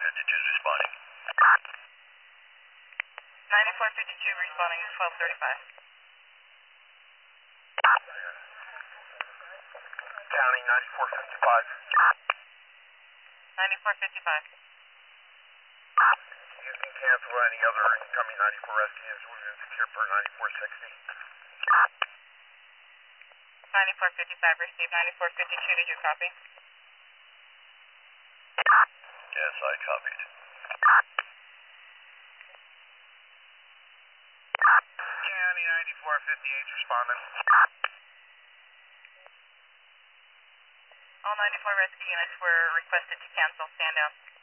9452 responding. 9452 responding 1235. County 9455. 9455. You can cancel any other incoming 94 STMs. We've been secured for 9460. 9455 received. 9452, did you copy? Yes, I copied. County 9458 responding. All 94 rescue units were requested to cancel. Stand down.